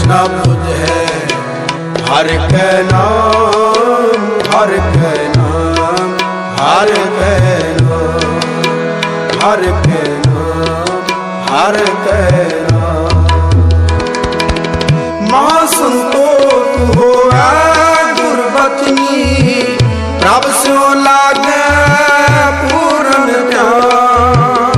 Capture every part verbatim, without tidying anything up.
तृष्णा बुझे हर के नाम, हर के नाम, हर के नाम, हर के नाम, हर के नाम। महासंतोष होवे गुरबचनी, प्रभ स्यो लागे पूरन ध्यान।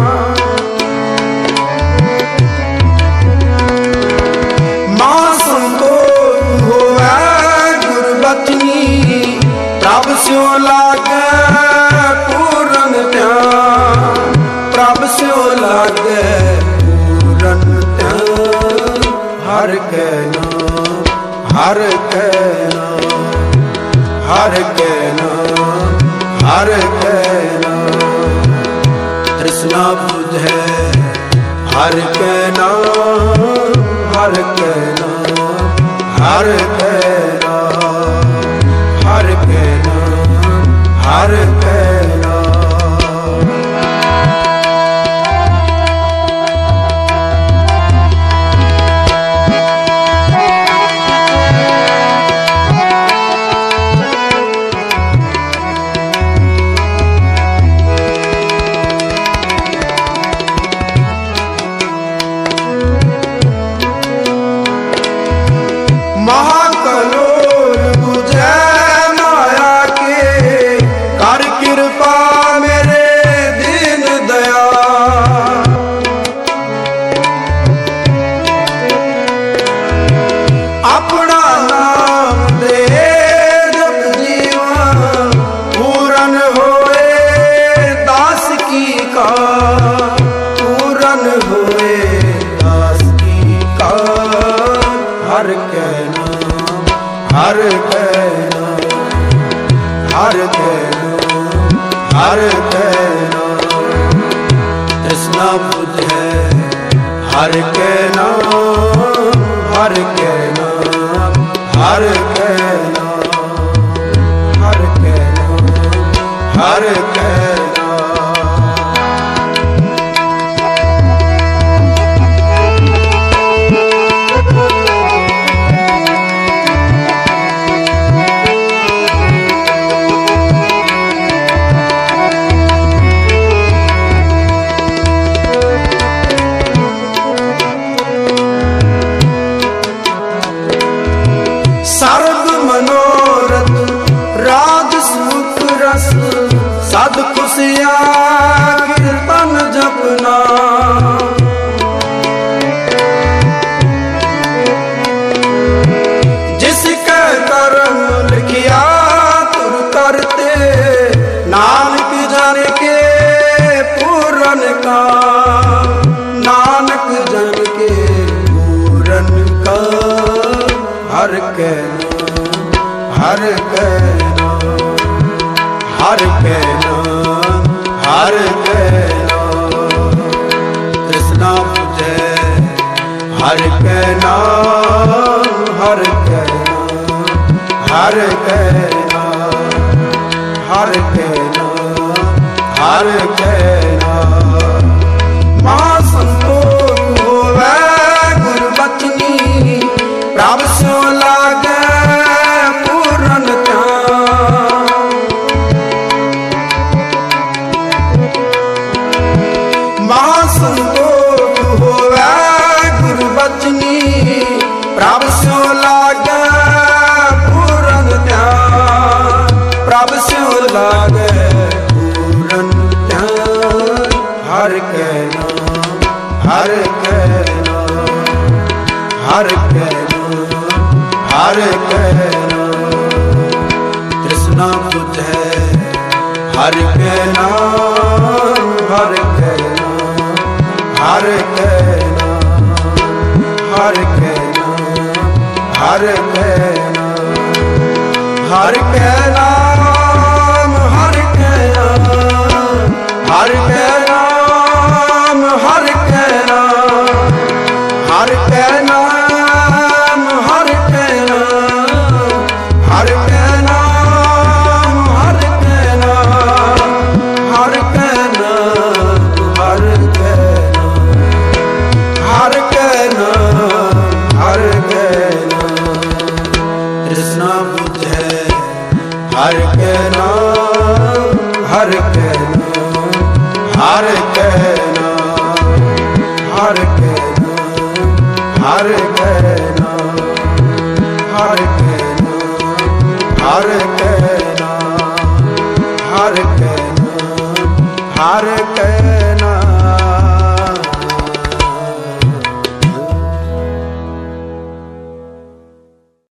महासंतोष होवे गुरबचनी, प्रभ स्यो लागे पूरन ध्यान, प्रभ स्यो लागे पूरन ध्यान। हर के नाम, हर के नाम, हर के नाम, हर के नाम। तृष्णा बुझे हर के नाम, हर के नाम, हर के नाम, हर के नाम, हर के नाम। महाकलोल बुझे माया के, कर कृपा मेरे दीन दया। अपना नाम दे जप जीवन, पूरन होए दास की का, पूरन होए दास की का। हर के नाम, हर के नाम, हर के नाम, हर के नाम। तृष्णा बुझे हर के नाम, हर के नाम, हर के नाम, हर के नाम, हर के नाम। सर्व मनोरथ राज सुख रस, सद खुशियाँ कीर्तन जपना। जिसके कर्म लिखिया तुर करते, नानक जन के पूरन का, नानक जन के पूरन का। हर के नाम, हर के नाम, हर के नाम, हर के नाम। तृष्णा बुझे हर के नाम, हर के नाम, हर के नाम, हर के नाम, हर के नाम। महासंतोष होवे गुरबचनी, प्रभ स्यो लागे पूरन ध्यान। महासंतोष होवे गुरबचनी, प्रभ स्यो लागे पूरन ध्यान, प्रभ स्यो लागे पूरन ध्यान। हर के नाम, हर के नाम, हर के नाम, हर के नाम। तृष्णा बुझे हर के नाम, हर के नाम, हर के नाम, हर के नाम, हर के नाम, हर के नाम, हर के नाम, हर के नाम, हर के नाम, हर के नाम, हर के नाम, हर के नाम, हर के नाम, हर के नाम, हर के नाम, हर के नाम, हर के तृष्णा बुझे हर के नाम हर के नाम हर के नाम हर के नाम हर के नाम हर के नाम हर के नाम हर के नाम हर के